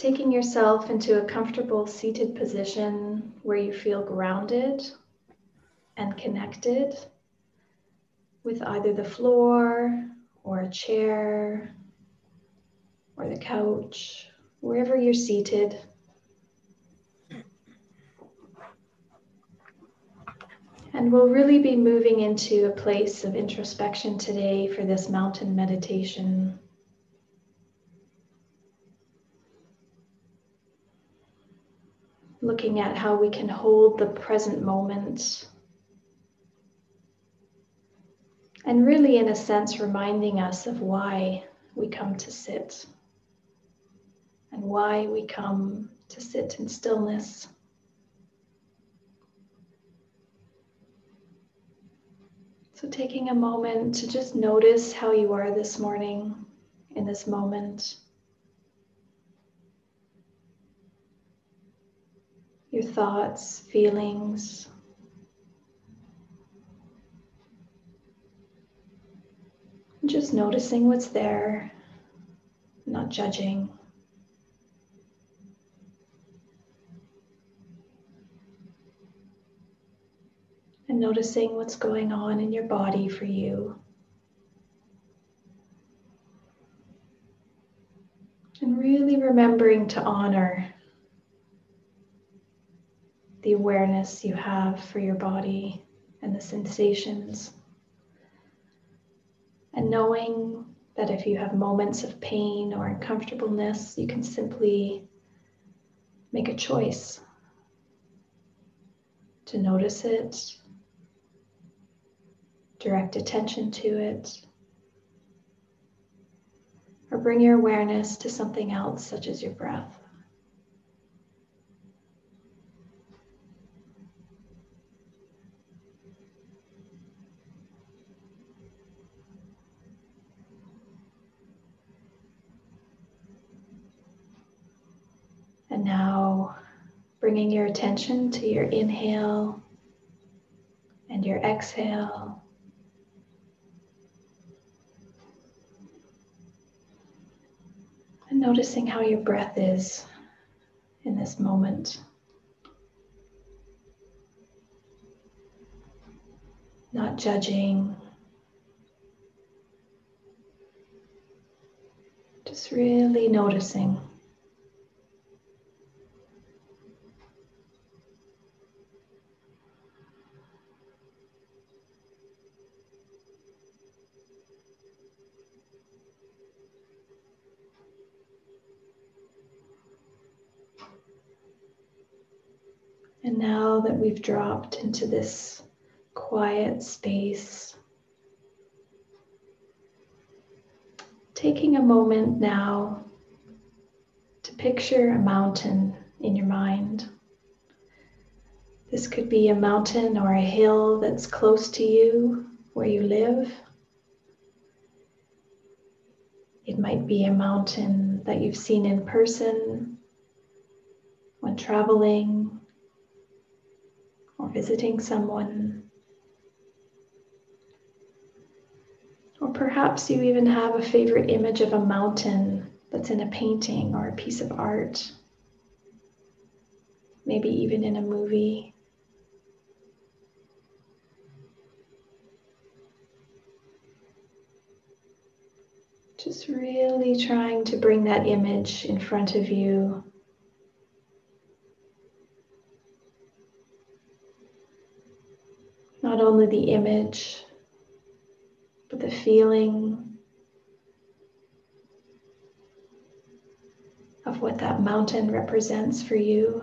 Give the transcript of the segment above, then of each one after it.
taking yourself into a comfortable seated position where you feel grounded and connected with either the floor or a chair or the couch, wherever you're seated. And we'll really be moving into a place of introspection today for this mountain meditation. Looking at how we can hold the present moment. And really, in a sense, reminding us of why we come to sit and why we come to sit in stillness. So taking a moment to just notice how you are this morning in this moment. Your thoughts, feelings. Just noticing what's there, not judging. And noticing what's going on in your body for you. And really remembering to honor the awareness you have for your body and the sensations. And knowing that if you have moments of pain or uncomfortableness, you can simply make a choice to notice it, direct attention to it, or bring your awareness to something else, such as your breath. And now bringing your attention to your inhale and your exhale. And noticing how your breath is in this moment. Not judging. Just really noticing. And now that we've dropped into this quiet space, taking a moment now to picture a mountain in your mind. This could be a mountain or a hill that's close to you, where you live. It might be a mountain that you've seen in person when traveling or visiting someone. Or perhaps you even have a favorite image of a mountain that's in a painting or a piece of art, maybe even in a movie. Just really trying to bring that image in front of you. Not only the image, but the feeling of what that mountain represents for you.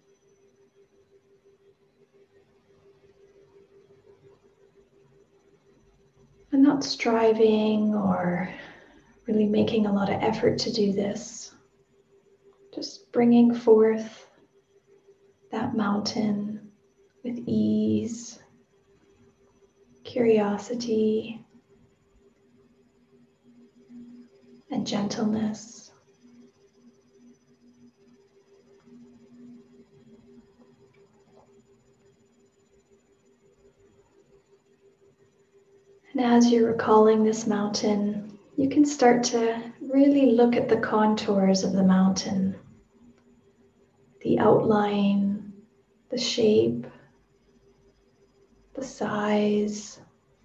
And not striving or really making a lot of effort to do this. Just bringing forth that mountain with ease, curiosity, and gentleness. And as you're recalling this mountain, you can start to really look at the contours of the mountain. the outline, the shape, the size.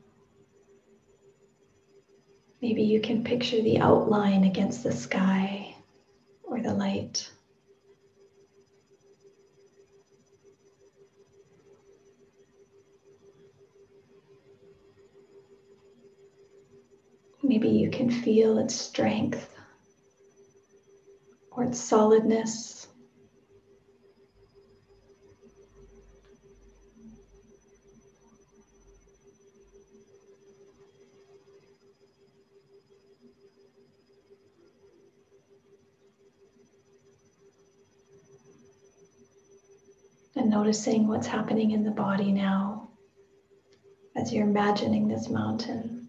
Maybe you can picture the outline against the sky or the light. Maybe you can feel its strength or its solidness. And noticing what's happening in the body now as you're imagining this mountain.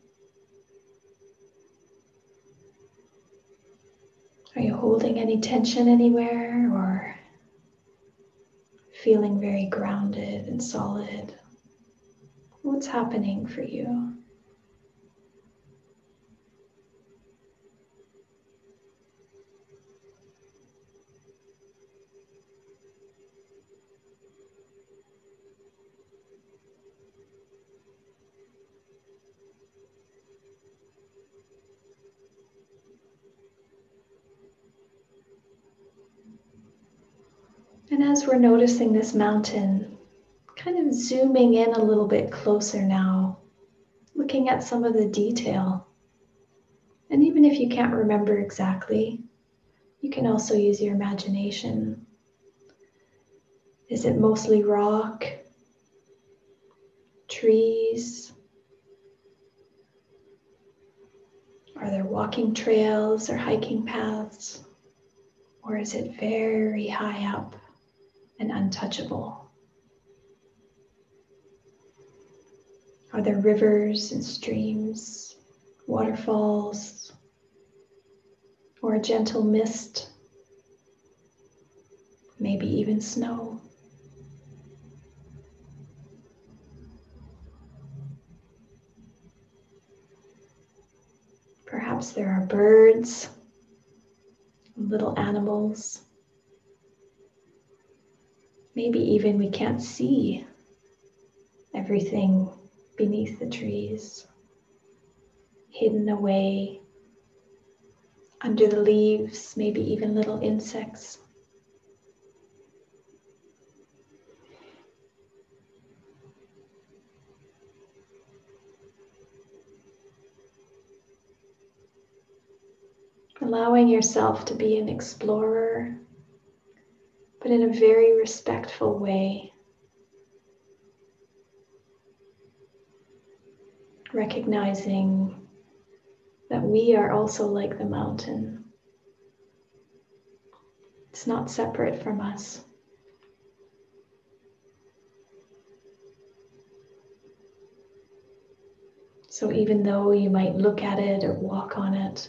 Are you holding any tension anywhere or feeling very grounded and solid? What's happening for you? And as we're noticing this mountain, kind of zooming in a little bit closer now, looking at some of the detail. And even if you can't remember exactly, you can also use your imagination. Is it mostly rock, trees? Are there walking trails or hiking paths? Or is it very high up and untouchable? Are there rivers and streams, waterfalls, or a gentle mist? Maybe even snow. Perhaps there are birds, little animals. Maybe even we can't see everything beneath the trees, hidden away under the leaves, maybe even little insects. Allowing yourself to be an explorer, but in a very respectful way. Recognizing that we are also like the mountain. It's not separate from us. So even though you might look at it or walk on it,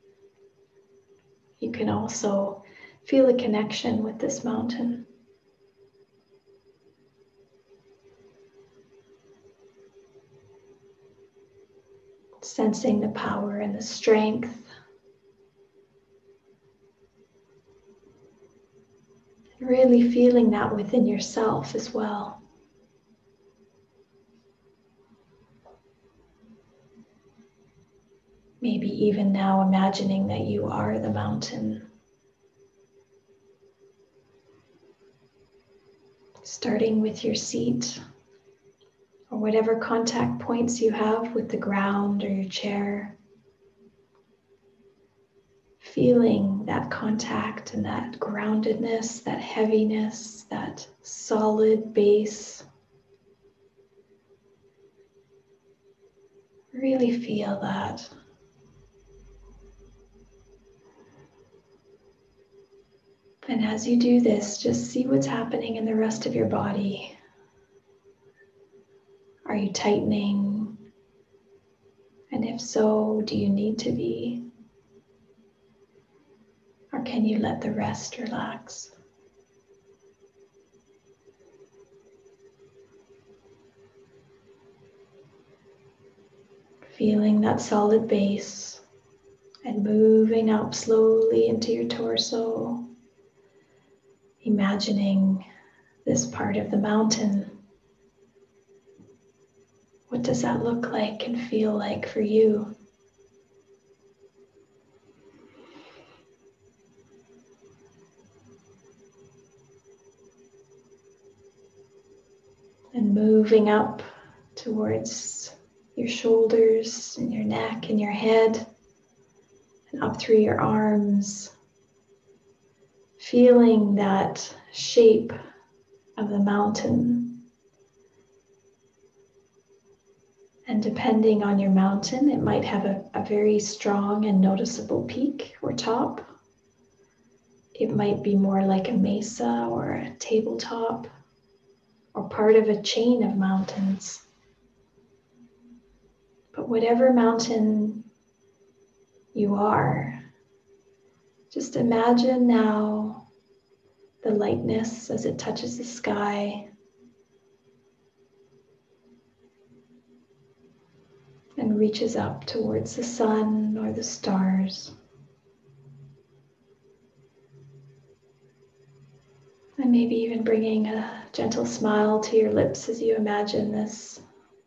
you can also feel a connection with this mountain. Sensing the power and the strength. And really feeling that within yourself as well. Maybe even now imagining that you are the mountain. Starting with your seat or whatever contact points you have with the ground or your chair. Feeling that contact and that groundedness, that heaviness, that solid base. Really feel that. And as you do this, just see what's happening in the rest of your body. Are you tightening? And if so, do you need to be? Or can you let the rest relax? Feeling that solid base and moving up slowly into your torso, imagining this part of the mountain. What does that look like and feel like for you? And moving up towards your shoulders and your neck and your head, and up through your arms, feeling that shape of the mountain. And depending on your mountain, it might have a very strong and noticeable peak or top. It might be more like a mesa or a tabletop, or part of a chain of mountains. But whatever mountain you are, just imagine now the lightness as it touches the sky and reaches up towards the sun or the stars. And maybe even bringing a gentle smile to your lips as you imagine this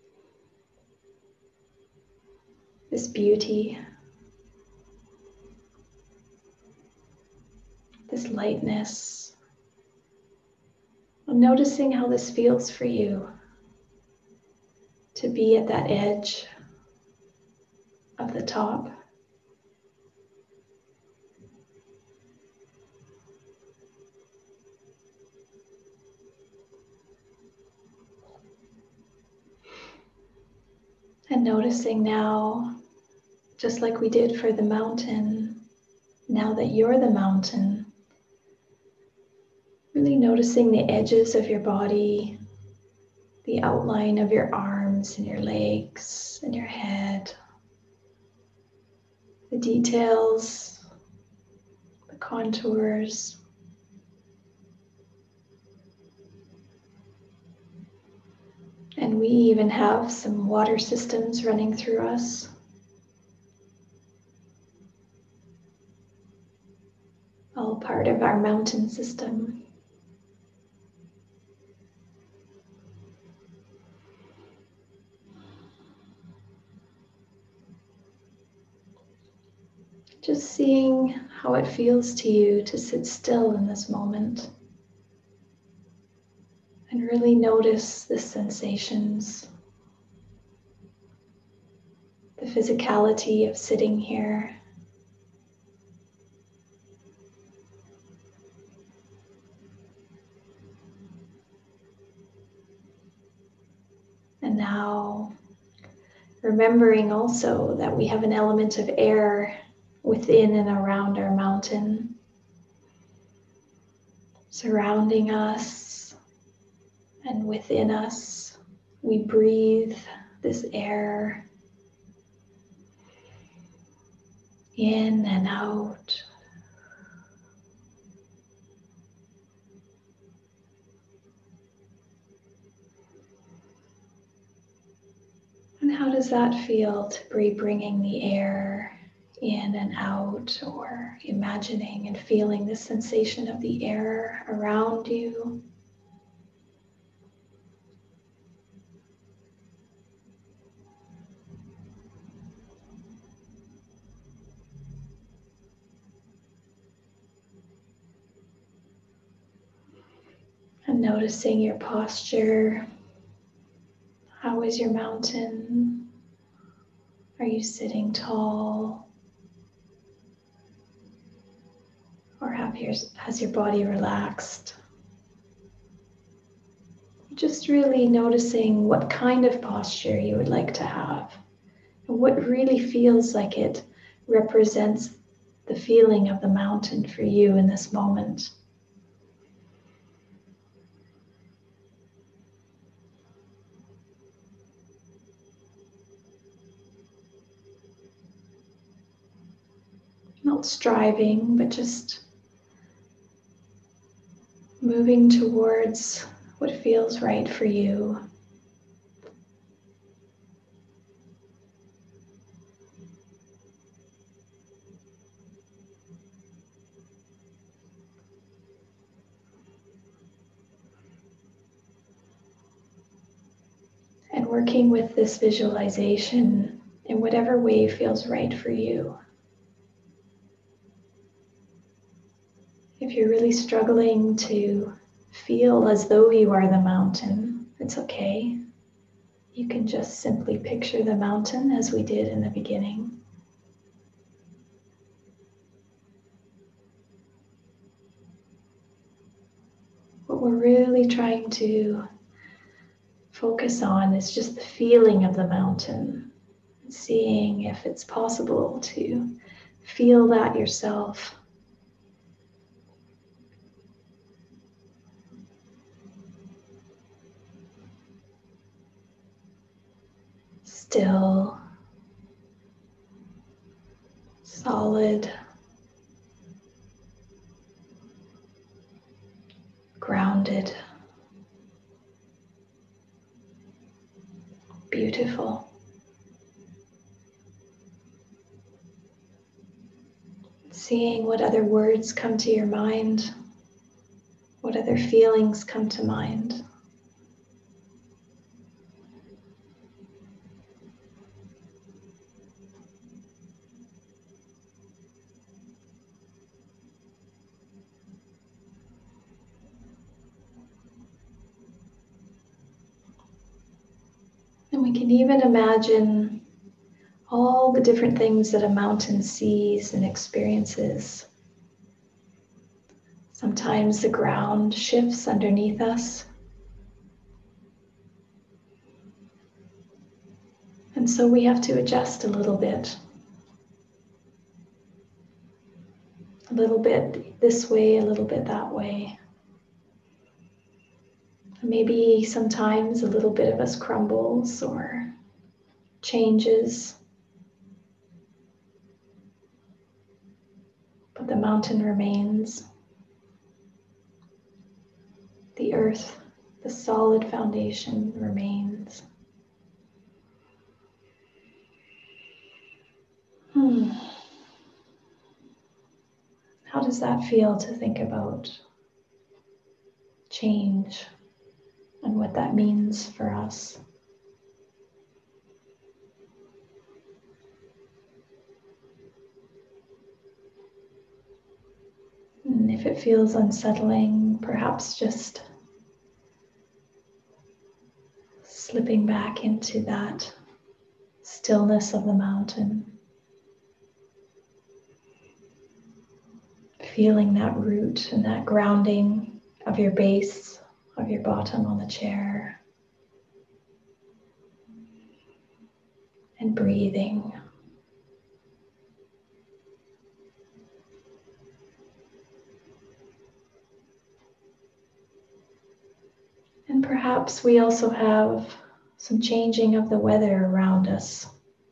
beauty, this lightness. I'm noticing how this feels for you to be at that edge of the top. And noticing now, just like we did for the mountain, now that you're the mountain, really noticing the edges of your body, the outline of your arms and your legs and your head, the details, the contours. And we even have some water systems running through us. All part of our mountain system. Just seeing how it feels to you to sit still in this moment. And really notice the sensations, the physicality of sitting here. And now, remembering also that we have an element of air within and around our mountain, surrounding us and within us. We breathe this air in and out. And how does that feel to be bringing the air in and out, or imagining and feeling the sensation of the air around you? And noticing your posture. How is your mountain? Are you sitting tall? Or has your body relaxed? Just really noticing what kind of posture you would like to have, and what really feels like it represents the feeling of the mountain for you in this moment. Not striving, but just moving towards what feels right for you. working with this visualization in whatever way feels right for you. If you're really struggling to feel as though you are the mountain, it's okay. You can just simply picture the mountain as we did in the beginning. What we're really trying to focus on is just the feeling of the mountain, seeing if it's possible to feel that yourself. Still, solid, grounded, beautiful. Seeing what other words come to your mind, what other feelings come to mind. And we can even imagine all the different things that a mountain sees and experiences. Sometimes the ground shifts underneath us. And so we have to adjust a little bit. A little bit this way, a little bit that way. Maybe sometimes a little bit of us crumbles or changes. But the mountain remains. The earth, the solid foundation remains. How does that feel to think about change and what that means for us? And if it feels unsettling, perhaps just slipping back into that stillness of the mountain. Feeling that root and that grounding of your base, of your bottom on the chair. And breathing. And perhaps we also have some changing of the weather around us.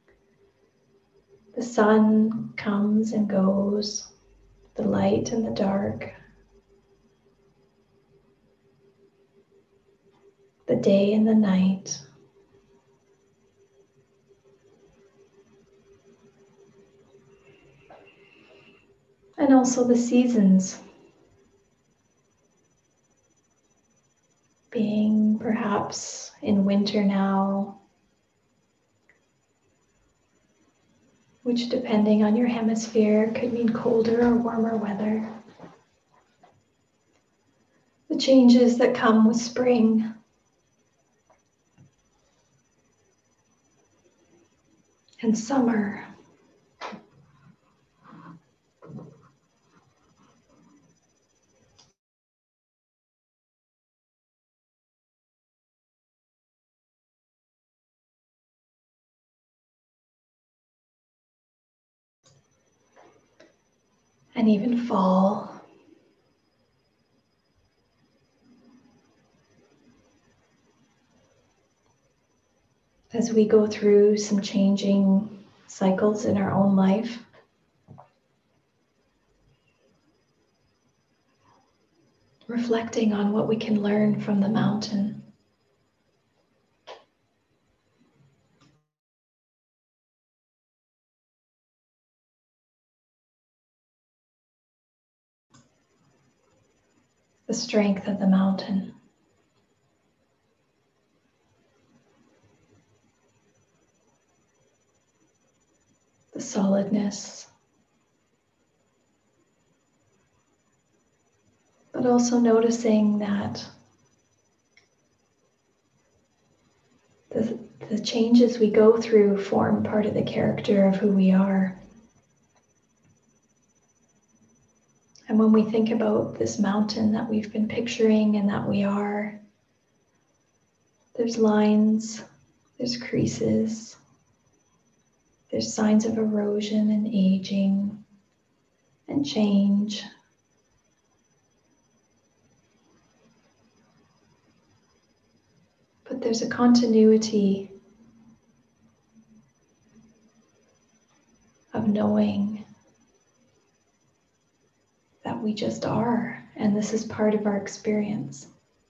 The sun comes and goes, the light and the dark, the day and the night. And also the seasons, being perhaps in winter now, which depending on your hemisphere could mean colder or warmer weather. The changes that come with spring. And summer. And even fall. As we go through some changing cycles in our own life. Reflecting on what we can learn from the mountain. The strength of the mountain. the solidness, but also noticing that the changes we go through form part of the character of who we are. And when we think about this mountain that we've been picturing and that we are, there's lines, there's creases, there's signs of erosion and aging and change. But there's a continuity of knowing that we just are, and this is part of our experience.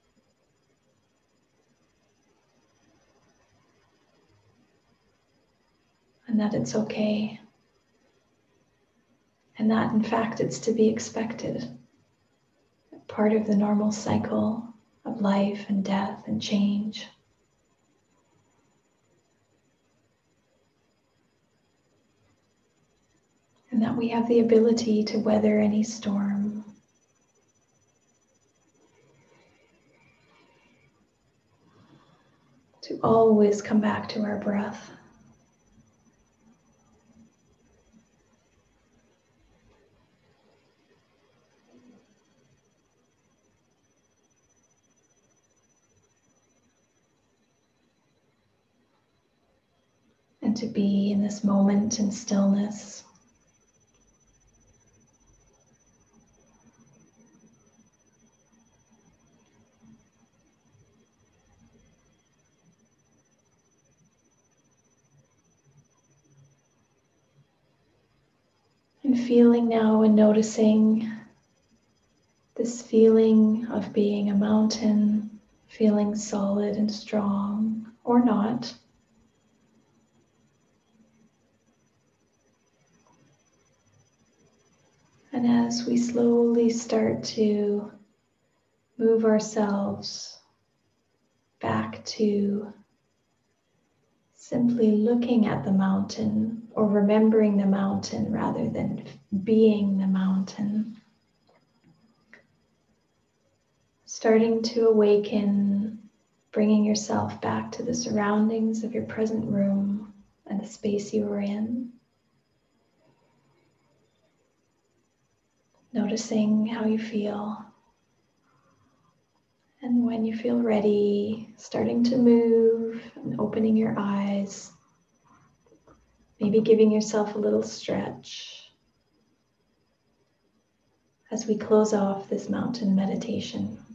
And that it's okay. And that in fact it's to be expected. Part of the normal cycle of life and death and change. And that we have the ability to weather any storm. To always come back to our breath. And to be in this moment in stillness. And feeling now and noticing this feeling of being a mountain, feeling solid and strong, or not. And as we slowly start to move ourselves back to simply looking at the mountain or remembering the mountain rather than being the mountain, starting to awaken, bringing yourself back to the surroundings of your present room and the space you are in. Noticing how you feel. And when you feel ready, starting to move and opening your eyes, maybe giving yourself a little stretch as we close off this mountain meditation.